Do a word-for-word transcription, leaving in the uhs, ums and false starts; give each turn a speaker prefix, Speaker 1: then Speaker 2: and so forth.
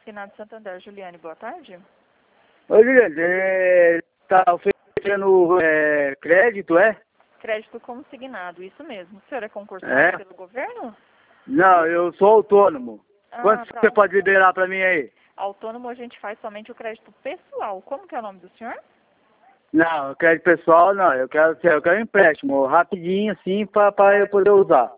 Speaker 1: Consignado Santander. Juliane, boa tarde.
Speaker 2: Ô, Juliane, é, tá oferecendo é, crédito, é?
Speaker 1: Crédito consignado, isso mesmo. O senhor é concursado
Speaker 2: É?
Speaker 1: pelo governo?
Speaker 2: Não, eu sou autônomo.
Speaker 1: Ah,
Speaker 2: Quanto
Speaker 1: tá.
Speaker 2: você pode liberar pra mim aí?
Speaker 1: Autônomo a gente faz somente o crédito pessoal. Como que é o nome do senhor?
Speaker 2: Não, crédito pessoal não, eu quero, eu quero empréstimo, rapidinho assim, pra, pra eu poder usar.